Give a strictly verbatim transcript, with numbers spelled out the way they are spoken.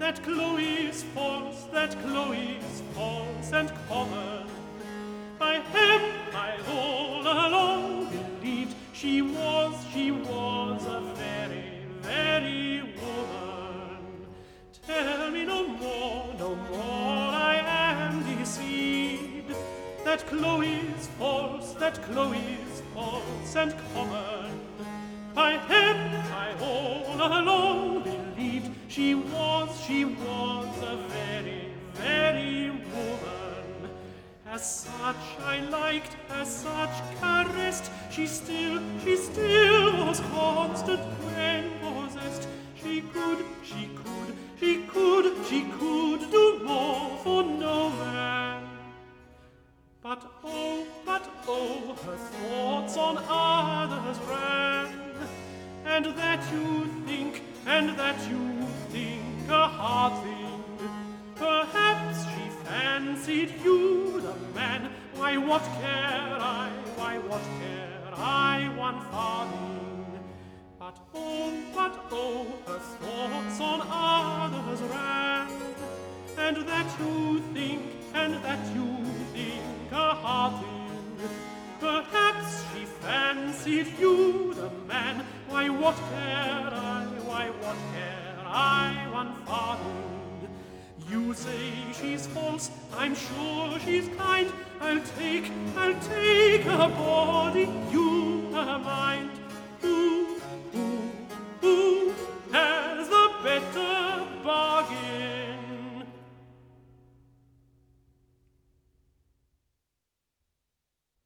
that Chloe's false, that Chloe's false and common. I have I all along believed she was, she was a very, very woman. Tell me no more, no more, I am deceived, that Chloe's false, that Chloe's false and common. I have I all along believed she was, she was a very, very woman. As such I liked, as such caressed, she still, she still was constant when possessed. She could, she could, she could, she could do more for no man. But oh, but oh, her thoughts on others ran, and that you think, and that you think a hard thing. Perhaps she fancied you the man. Why, what care I, why, what care I one farthing? But oh, but oh, her thoughts on others ran, and that you think, and that you think a hard thing. Perhaps she fancied you the man. Why, what care I, why, what care I one farthing? You say she's false, I'm sure she's kind. I'll take, I'll take her body, you